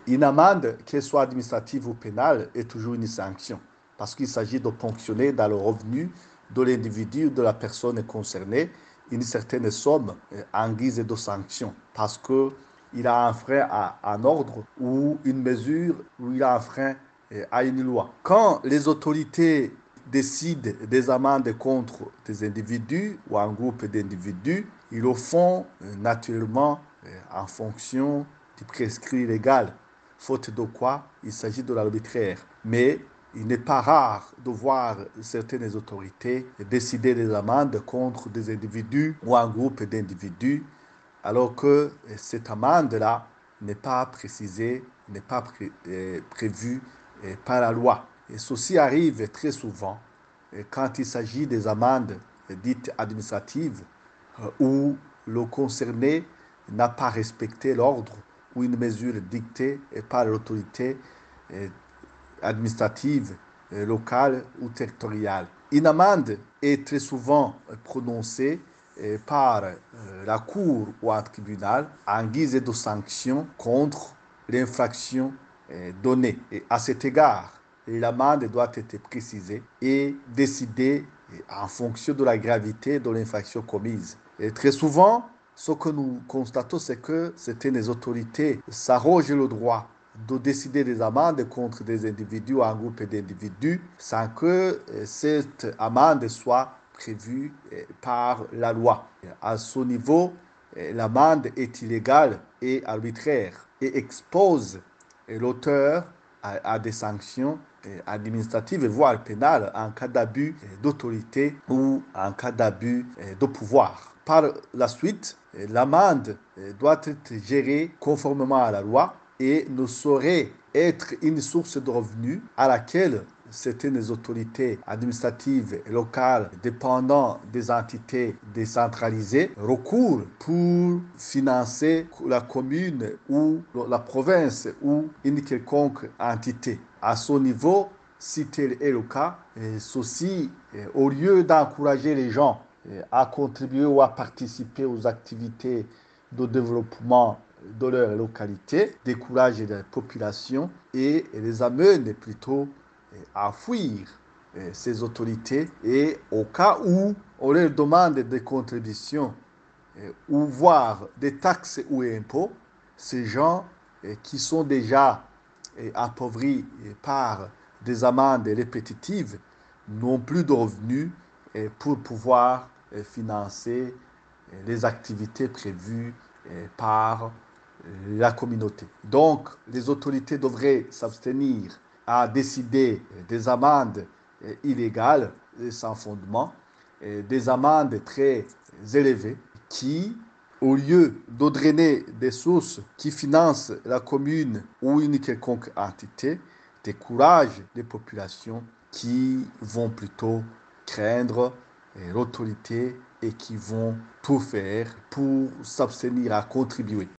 Une amende, qu'elle soit administrative ou pénale, est toujours une sanction parce qu'il s'agit de ponctionner dans le revenu de l'individu ou de la personne concernée une certaine somme en guise de sanction parce qu'il a un frein à un ordre ou une mesure ou il a un frein à une loi. Quand les autorités décident des amendes contre des individus ou un groupe d'individus, ils le font naturellement en fonction du prescrit légal, faute de quoi il s'agit de l'arbitraire. Mais il n'est pas rare de voir certaines autorités décider des amendes contre des individus ou un groupe d'individus, alors que cette amende-là n'est pas précisée, n'est pas prévue par la loi. Et ceci arrive très souvent quand il s'agit des amendes dites administratives où le concerné n'a pas respecté l'ordre ou une mesure dictée par l'autorité administrative, locale ou territoriale. Une amende est très souvent prononcée par la cour ou un tribunal en guise de sanction contre l'infraction donnée. Et à cet égard, l'amende doit être précisée et décidée en fonction de la gravité de l'infraction commise. Et très souvent, ce que nous constatons, c'est que certaines autorités s'arrogent le droit de décider des amendes contre des individus ou un groupe d'individus sans que cette amende soit prévue par la loi. À ce niveau, l'amende est illégale et arbitraire et expose l'auteur à des sanctions administratives, voire pénales, en cas d'abus d'autorité ou en cas d'abus de pouvoir. Par la suite, l'amende doit être gérée conformément à la loi et ne saurait être une source de revenus à laquelle certaines autorités administratives locales dépendant des entités décentralisées recourent pour financer la commune ou la province ou une quelconque entité. À ce niveau, si tel est le cas, ceci, au lieu d'encourager les gens à contribuer ou à participer aux activités de développement de leur localité, décourage la population et les amène plutôt à fuir ces autorités et au cas où on leur demande des contributions ou voire des taxes ou impôts, ces gens qui sont déjà appauvris par des amendes répétitives n'ont plus de revenus pour pouvoir financer les activités prévues par la communauté. Donc, les autorités devraient s'abstenir à décider des amendes illégales sans fondement, des amendes très élevées qui, au lieu de drainer des sources qui financent la commune ou une quelconque entité, découragent les populations qui vont plutôt craindre l'autorité et qui vont tout faire pour s'abstenir à contribuer.